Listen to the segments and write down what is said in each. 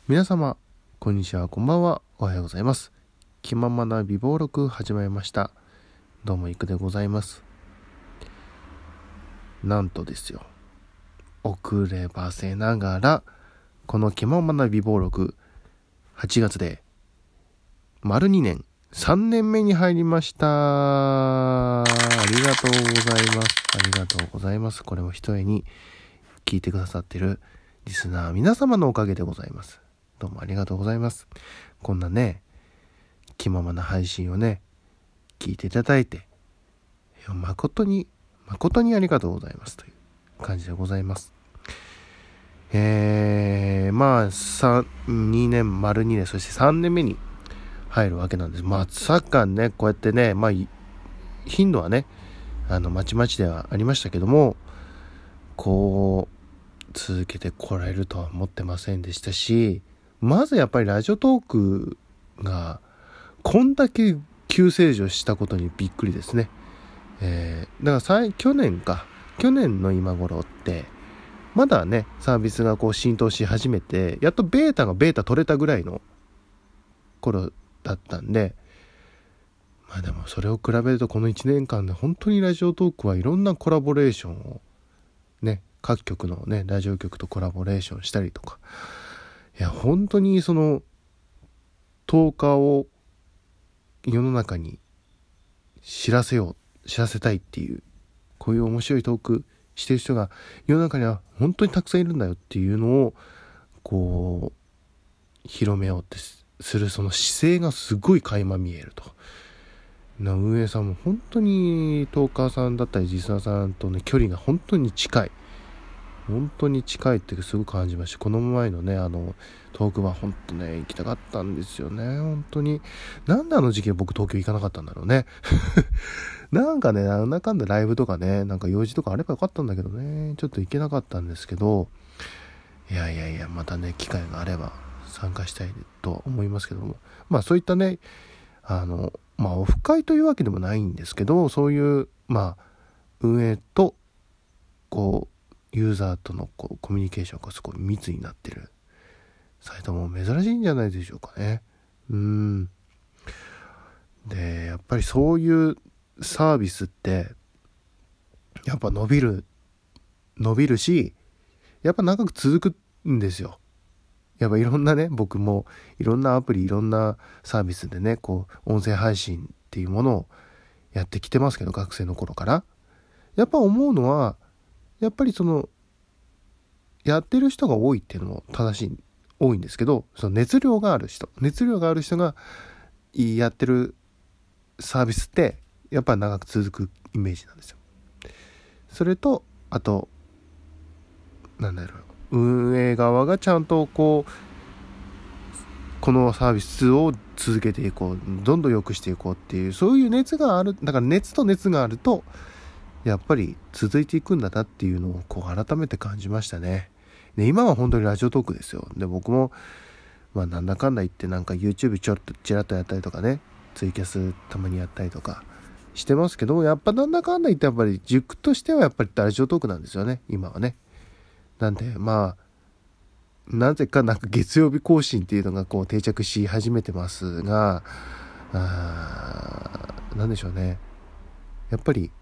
皆様こんにちは、こんばんは、おはようございます。気ままな美貌録始まりました。どうもいくでございます。なんとですよ、遅ればせながらこの気ままな美貌録8月で丸2年3年目に入りました。ありがとうございます。ありがとうございます。これをひとえに聞いてくださっているリスナー皆様のおかげでございます。どうもありがとうございます。こんなね、気ままな配信をね、聞いていただいて、誠にありがとうございますという感じでございます。2年、丸2年、そして3年目に入るわけなんです。まさかね、こうやってね、頻度はね、まちまちではありましたけども、こう、続けてこられるとは思ってませんでしたし、まずやっぱりラジオトークがこんだけ急成長したことにびっくりですね。だから去年の今頃ってまだね、サービスがこう浸透し始めて、やっとベータ取れたぐらいの頃だったんで、でもそれを比べるとこの1年間で本当にラジオトークはいろんなコラボレーションをね、各局のねラジオ局とコラボレーションしたりとか、いや本当にその10日を世の中に知らせたいっていう、こういう面白いトークしてる人が世の中には本当にたくさんいるんだよっていうのをこう広めようってするその姿勢がすごい垣間見えると。運営さんも本当にトーカーさんだったりリスナーさんとの距離が本当に近いってすごく感じました。この前のねトークは本当ね行きたかったんですよね。本当になんであの時期僕東京行かなかったんだろうね。なんかね、なんだかんだライブとかね、なんか用事とかあればよかったんだけどね、ちょっと行けなかったんですけど、いやまたね機会があれば参加したいと思いますけども、そういったねオフ会というわけでもないんですけど、そういう運営とこうユーザーとのこうコミュニケーションがすごい密になってるサイトも珍しいんじゃないでしょうかね。でやっぱりそういうサービスってやっぱ伸びるし、やっぱ長く続くんですよ。やっぱいろんなね、僕もいろんなアプリ、いろんなサービスでね、こう音声配信っていうものをやってきてますけど、学生の頃からやっぱ思うのは、やっぱりそのやってる人が多いっていうのも多いんですけど、その熱量がある人がやってるサービスってやっぱ長く続くイメージなんですよ。それとあと運営側がちゃんとこのサービスを続けていこう、どんどん良くしていこうっていう、そういう熱がある。だから熱があるとやっぱり続いていくんだなっていうのをこう改めて感じましたね。で今は本当にラジオトークですよ。で僕もなんだかんだ言ってなんか YouTube ちらっとやったりとかね、ツイキャスたまにやったりとかしてますけど、やっぱなんだかんだ言ってやっぱり軸としてはやっぱりラジオトークなんですよね、今はね。なんでなぜかなんか月曜日更新っていうのがこう定着し始めてますが、なんでしょうね。やっぱり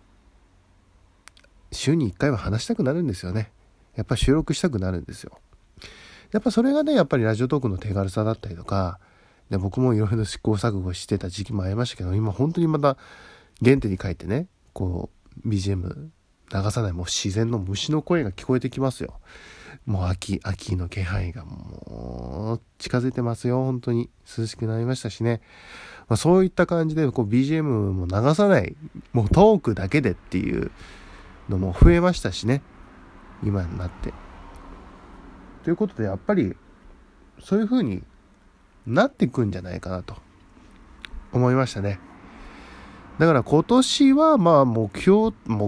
週に1回は話したくなるんですよね。やっぱ収録したくなるんですよ。やっぱそれがね、やっぱりラジオトークの手軽さだったりとか、で僕もいろいろ試行錯誤してた時期もありましたけど、今本当にまた原点に帰ってね、こう BGM 流さない、もう自然の虫の声が聞こえてきますよ。もう秋の気配がもう近づいてますよ。本当に涼しくなりましたしね。そういった感じでこう BGM も流さない、もうトークだけでっていうのも増えましたしね、今になって。ということでやっぱりそういう風になっていくんじゃないかなと思いましたね。だから今年は目標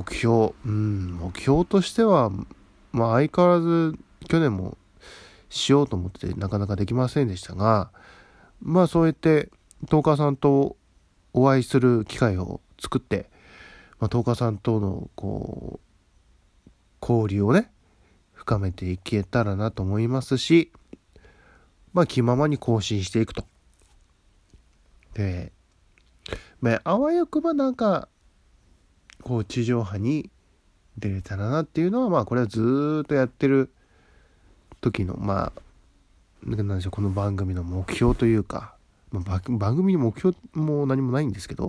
としては相変わらず去年もしようと思ってなかなかできませんでしたが、そうやってトーカーさんとお会いする機会を作って、トーカーさんとのこう交流をね深めていけたらなと思いますし、 気ままに更新していくと。で、あわよくばなんかこう地上波に出れたらなっていうのは、これはずーっとやってる時のなんでしょう、この番組の目標というか、番組に目標も何もないんですけど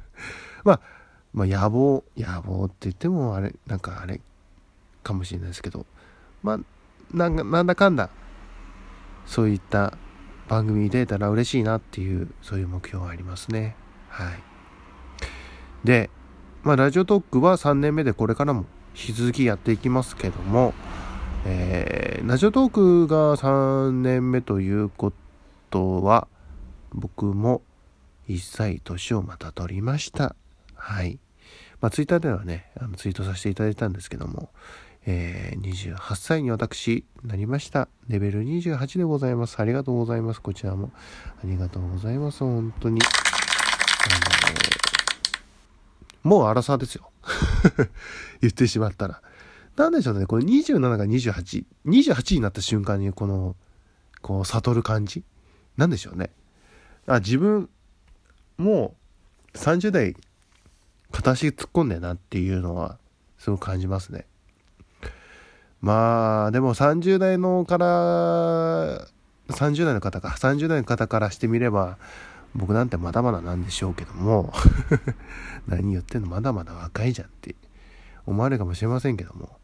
野望って言ってもあれかもしれないですけど、なんだかんだそういった番組に出たら嬉しいなっていう、そういう目標がありますね。はい。で、ラジオトークは3年目でこれからも引き続きやっていきますけども、ラジオトークが3年目ということは、僕も1歳年をまた取りました。はい。ツイッターではね、ツイートさせていただいたんですけども、28歳に私なりました。レベル28でございます。ありがとうございます。こちらもありがとうございます。本当にもうアラサーですよ言ってしまったら。なんでしょうね、これ27が28になった瞬間にこう悟る感じなんでしょうね。自分もう30代片足突っ込んでなっていうのはすごく感じますね。でも30代の方からしてみれば、僕なんてまだまだなんでしょうけども何言ってんの、まだまだ若いじゃんって思われるかもしれませんけども、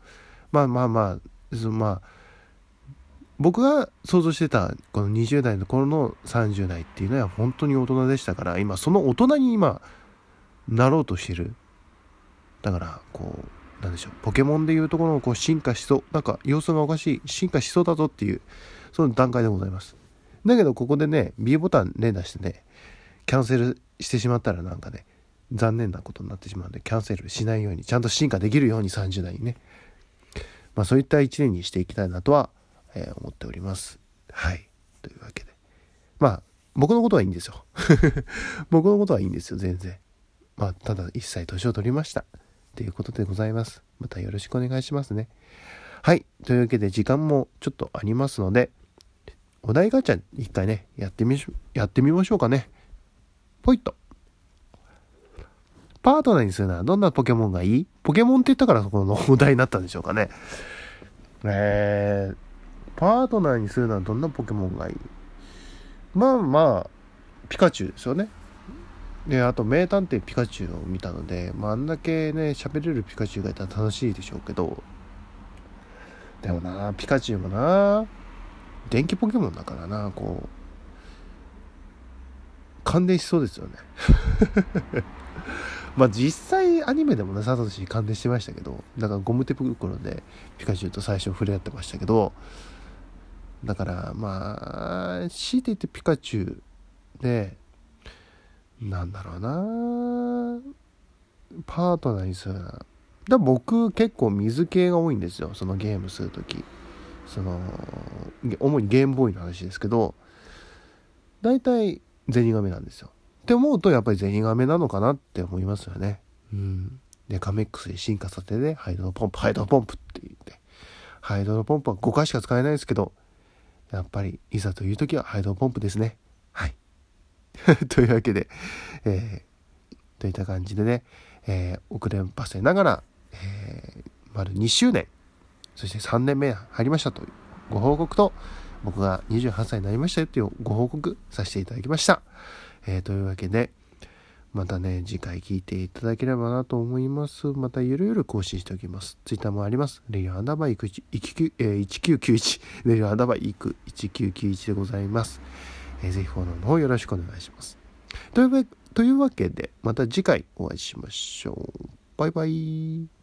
僕が想像してたこの20代の頃の30代っていうのは本当に大人でしたから、今その大人になろうとしてる。だからなんでしょう、ポケモンでいうところの進化しそう、様子がおかしい、進化しそうだぞっていうその段階でございます。だけどここでね B ボタン連打してねキャンセルしてしまったら残念なことになってしまうので、キャンセルしないようにちゃんと進化できるように30代にね、そういった1年にしていきたいなとは、思っております。はい。というわけで僕のことはいいんですよ僕のことはいいんですよ、全然。ただ一歳年を取りましたということでございます。またよろしくお願いしますね。はい。というわけで時間もちょっとありますので、お題ガチャ一回ね、やってみましょうかね。ポイッと。パートナーにするならどんなポケモンがいい？ポケモンって言ったからそこのお題になったんでしょうかね。パートナーにするならどんなポケモンがいい？ピカチュウですよね。で、あと名探偵ピカチュウを見たので、あんだけね喋れるピカチュウがいたら楽しいでしょうけど、でもピカチュウも電気ポケモンだから感電しそうですよね実際アニメでもサトシ感電してましたけど、だからゴム手袋でピカチュウと最初触れ合ってましたけど、だから強いて言ってピカチュウでなんだろうな、パートナーにするな。僕結構水系が多いんですよ、そのゲームするとき。主にゲームボーイの話ですけど、だいたいゼニガメなんですよ。って思うとやっぱりゼニガメなのかなって思いますよね。でカメックスで進化させてハイドロポンプって言って、ハイドロポンプは5回しか使えないですけど、やっぱりいざという時はハイドロポンプですね。はいというわけで、といった感じでね、遅ればせながら、丸2周年そして3年目入りましたというご報告と、僕が28歳になりましたよというご報告させていただきました。というわけでまたね次回聞いていただければなと思います。またゆるゆる更新しておきます。ツイッターもあります。レイヤーアンダーバーイク1991レイヤーアンダーバーイク1991でございます。ぜひフォローの方よろしくお願いします。というわけでまた次回お会いしましょう。バイバイ。